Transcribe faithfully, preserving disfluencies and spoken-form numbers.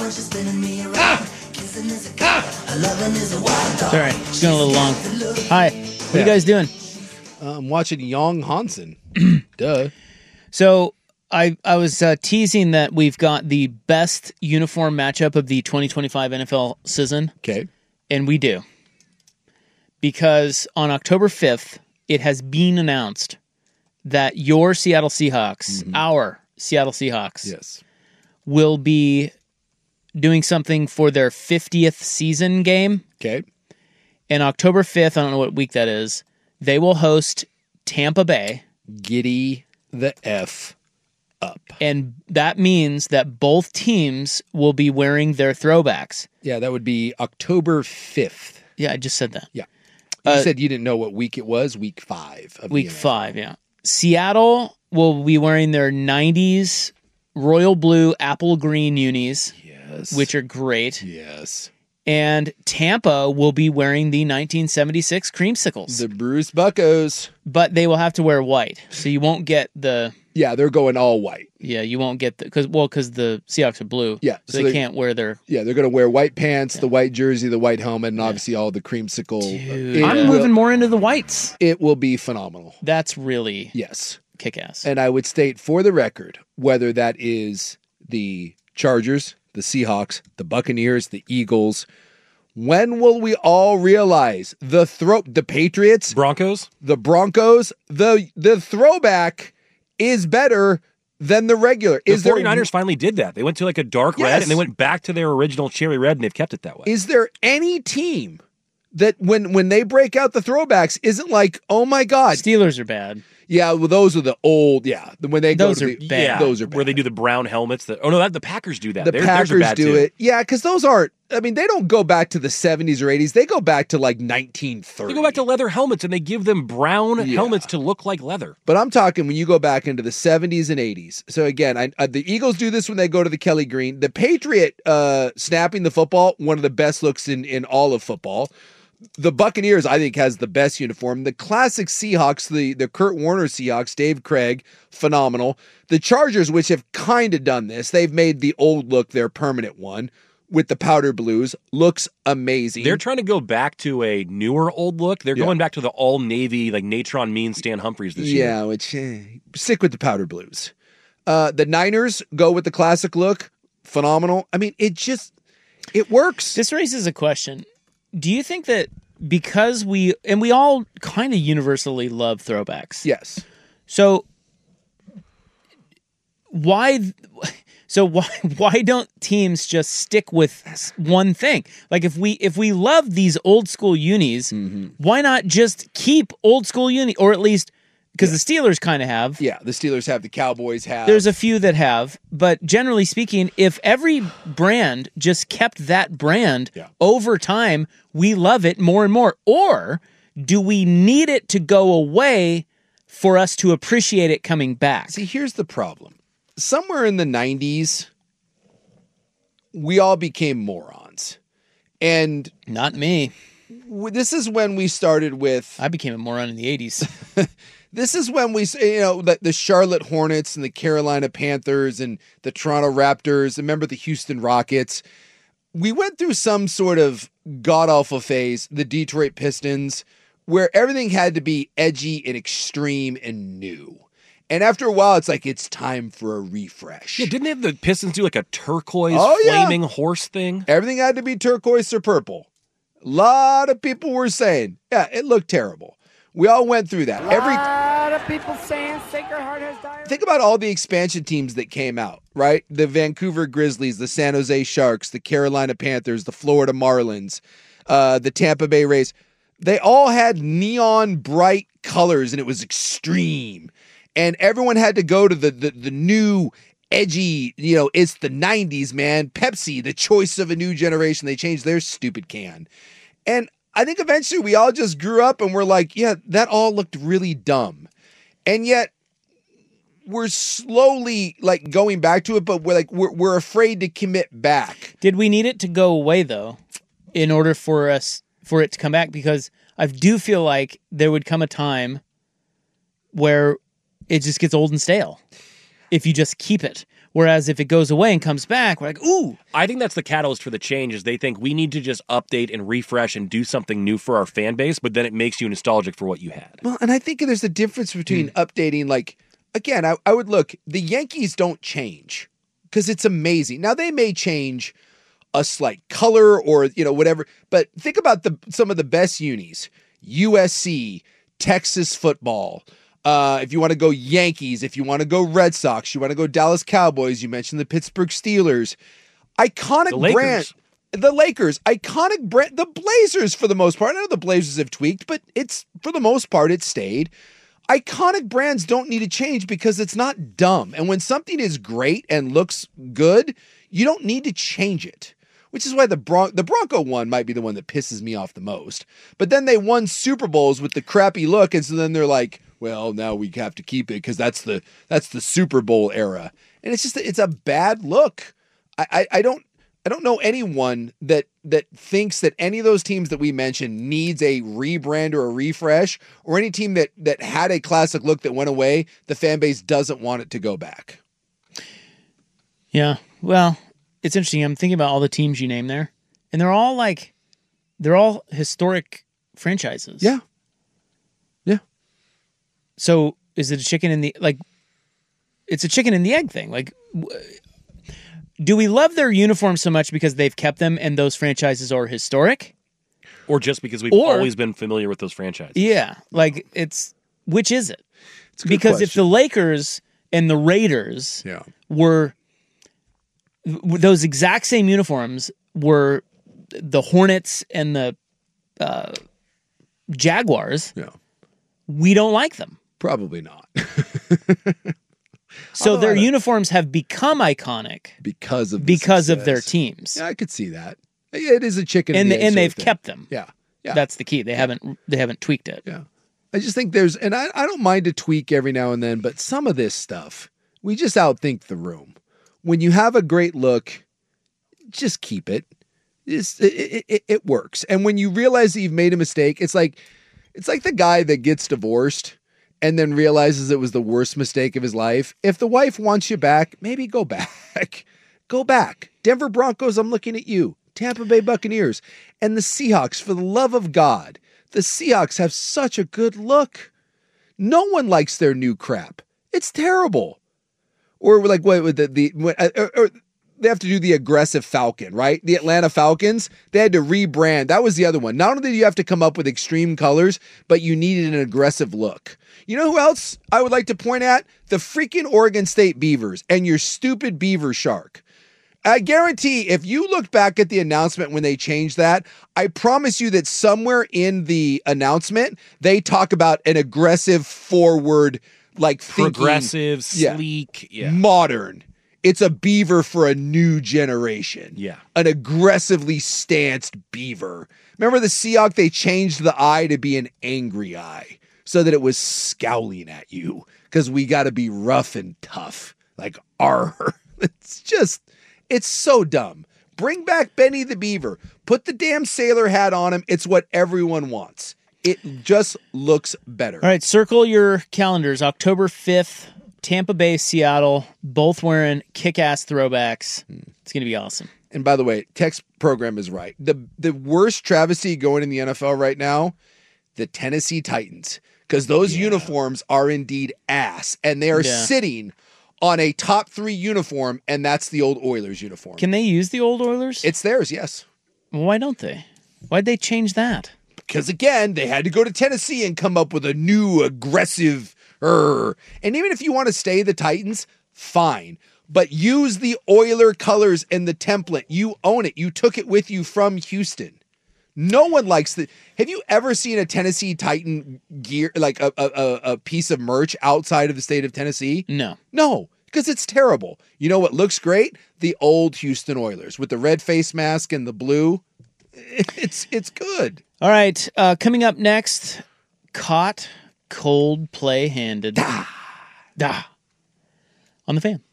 Ah! Ah! Sorry, it's going a little long. Hi, what are you guys doing? Uh, I'm watching Young Hansen. Duh. So I I was uh, teasing that we've got the best uniform matchup of the twenty twenty-five N F L season. Okay. And we do. Because on October fifth, it has been announced that your Seattle Seahawks, mm-hmm. our Seattle Seahawks, yes, will be doing something for their fiftieth season game. Okay. And October fifth, I don't know what week that is, they will host Tampa Bay. Giddy the F up. And that means that both teams will be wearing their throwbacks. Yeah, that would be October fifth. Yeah, I just said that. Yeah. You uh, said you didn't know what week it was. Week five. Of week five, yeah. Seattle will be wearing their nineties royal blue apple green unis. Yes. Which are great. Yes. And Tampa will be wearing the nineteen seventy-six creamsicles. The Bruce Buccos. But they will have to wear white. So you won't get the... Yeah, they're going all white. Yeah, you won't get the... Cause, well, because the Seahawks are blue. Yeah. So, so they can't wear their... Yeah, they're going to wear white pants, yeah. the white jersey, the white helmet, and yeah. obviously all the creamsicle. Dude, I'm moving more into the whites. It will be phenomenal. That's really... Yes. Kick-ass. And I would state for the record, whether that is the Chargers, the Seahawks, the Buccaneers, the Eagles... When will we all realize the throw the Patriots, Broncos, the Broncos, the the throwback is better than the regular? The is 49ers there, finally did that. They went to like a dark yes. red and they went back to their original cherry red and they've kept it that way. Is there any team that when when they break out the throwbacks isn't like, oh my God, Steelers are bad. Yeah, well, those are the old. Yeah, when they those go to the, are bad. Yeah, those are bad. Where they do the brown helmets. That oh no, that the Packers do that. The Theirs, Packers theirs are bad do too. it. Yeah, because those aren't. I mean, they don't go back to the seventies or eighties. They go back to like nineteen thirty. They go back to leather helmets and they give them brown yeah. helmets to look like leather. But I'm talking when you go back into the seventies and eighties. So again, I, uh, the Eagles do this when they go to the Kelly Green. The Patriot uh, snapping the football, one of the best looks in in all of football. The Buccaneers, I think, has the best uniform. The classic Seahawks, the, the Kurt Warner Seahawks, Dave Craig, phenomenal. The Chargers, which have kind of done this, they've made the old look their permanent one with the powder blues. Looks amazing. They're trying to go back to a newer old look. They're yeah. going back to the all-navy, like Natron Mean Stan Humphries this yeah, year. Yeah, which, eh, stick with the powder blues. Uh, the Niners go with the classic look. Phenomenal. I mean, it just, it works. This raises a question. Do you think that because we, and we all kind of universally love throwbacks. Yes. So why, so why, why don't teams just stick with one thing? Like if we, if we love these old school unis, mm-hmm. why not just keep old school uni, or at least, because yeah. the Steelers kind of have. Yeah, the Steelers have, the Cowboys have. There's a few that have, but generally speaking, if every brand just kept that brand yeah. over time, we love it more and more. Or do we need it to go away for us to appreciate it coming back? See, here's the problem. Somewhere in the nineties, we all became morons. And not me. This is when we started with... I became a moron in the eighties. This is when we, you know, the, the Charlotte Hornets and the Carolina Panthers and the Toronto Raptors. Remember the Houston Rockets? We went through some sort of god-awful phase, the Detroit Pistons, where everything had to be edgy and extreme and new. And after a while, it's like, it's time for a refresh. Yeah, didn't they have the Pistons do like a turquoise oh, yeah. flaming horse thing? Everything had to be turquoise or purple. A lot of people were saying, yeah, it looked terrible. We all went through that. Every A lot of people saying Sacred Heart has died. Think about all the expansion teams that came out, right? The Vancouver Grizzlies, the San Jose Sharks, the Carolina Panthers, the Florida Marlins, uh, the Tampa Bay Rays. They all had neon bright colors, and it was extreme. And everyone had to go to the the, the new edgy, you know, it's the nineties, man. Pepsi, the choice of a new generation. They changed their stupid can. And I think eventually we all just grew up and we're like, yeah, that all looked really dumb. And yet we're slowly like going back to it, but we're like, we're, we're afraid to commit back. Did we need it to go away though, in order for us, for it to come back? Because I do feel like there would come a time where it just gets old and stale if you just keep it. Whereas if it goes away and comes back, we're like, ooh. I think that's the catalyst for the change is they think we need to just update and refresh and do something new for our fan base, but then it makes you nostalgic for what you had. Well, and I think there's a difference between Hmm. updating, like, again, I, I would look, the Yankees don't change because it's amazing. Now, they may change a slight color or, you know, whatever, but think about the some of the best unis, U S C, Texas football. Uh, if you want to go Yankees, if you want to go Red Sox, you want to go Dallas Cowboys, you mentioned the Pittsburgh Steelers. Iconic The Lakers. brand. The Lakers, iconic brand. The Blazers, for the most part. I know the Blazers have tweaked, but it's for the most part, it stayed. Iconic brands don't need to change because it's not dumb. And when something is great and looks good, you don't need to change it. Which is why the Bron- the Bronco one might be the one that pisses me off the most. But then they won Super Bowls with the crappy look, and so then they're like, well, now we have to keep it because that's the that's the Super Bowl era. And it's just it's a bad look. I, I, I don't I don't know anyone that that thinks that any of those teams that we mentioned needs a rebrand or a refresh, or any team that that had a classic look that went away, the fan base doesn't want it to go back. Yeah. Well, it's interesting. I'm thinking about all the teams you named there, and they're all like, they're all historic franchises. Yeah. Yeah. So is it a chicken in the, like, it's a chicken and the egg thing. Like, w- do we love their uniforms so much because they've kept them and those franchises are historic? Or just because we've Or- always been familiar with those franchises. Yeah. Like, it's, which is it? It's a good Because if the question. Lakers and the Raiders Yeah. were w- those exact same uniforms were the Hornets and the uh, Jaguars, Yeah. we don't like them. Probably not. So Although I their don't- uniforms have become iconic because of the because of their success. teams, Yeah, I could see that. It is a chicken and and, the, the egg and sort they've of thing. kept them. Yeah. Yeah. That's the key. They haven't they haven't tweaked it. Yeah. I just think there's, and I, I don't mind a tweak every now and then, but some of this stuff, we just outthink the room. When you have a great look, just keep it. It's, it, it, it works. And when you realize that you've made a mistake, it's like, it's like the guy that gets divorced and then realizes it was the worst mistake of his life. If the wife wants you back, maybe go back. Go back. Denver Broncos, I'm looking at you. Tampa Bay Buccaneers and the Seahawks, for the love of God. The Seahawks have such a good look. No one likes their new crap. It's terrible. Or like what with the the what, or, or they have to do the aggressive Falcon, right? The Atlanta Falcons, they had to rebrand. That was the other one. Not only did you have to come up with extreme colors, but you needed an aggressive look. You know who else I would like to point at? The freaking Oregon State Beavers and your stupid beaver shark. I guarantee if you look back at the announcement when they changed that, I promise you that somewhere in the announcement, they talk about an aggressive forward, like thinking, Progressive, Yeah. sleek. Yeah. modern. It's a beaver for a new generation. Yeah. An aggressively stanced beaver. Remember the Seahawk? They changed the eye to be an angry eye so that it was scowling at you because we got to be rough and tough. Like, arr. It's just... It's so dumb. Bring back Benny the Beaver. Put the damn sailor hat on him. It's what everyone wants. It just looks better. All right, circle your calendars. October fifth, Tampa Bay, Seattle, both wearing kick-ass throwbacks. It's going to be awesome. And by the way, text program is right. The the worst travesty going in the N F L right now, the Tennessee Titans, because those uniforms are indeed ass, and they are Yeah. sitting on a top three uniform, and that's the old Oilers uniform. Can they use the old Oilers? It's theirs, yes. Why don't they? Why'd they change that? Because again, they had to go to Tennessee and come up with a new aggressive. Er. And even if you want to stay the Titans, fine. But use the Oiler colors and the template. You own it. You took it with you from Houston. No one likes the. Have you ever seen a Tennessee Titan gear, like a, a, a piece of merch outside of the state of Tennessee? No. No, because it's terrible. You know what looks great? The old Houston Oilers with the red face mask and the blue. It's it's good. All right, uh, coming up next, caught cold play handed. Da. Da. On the Fan.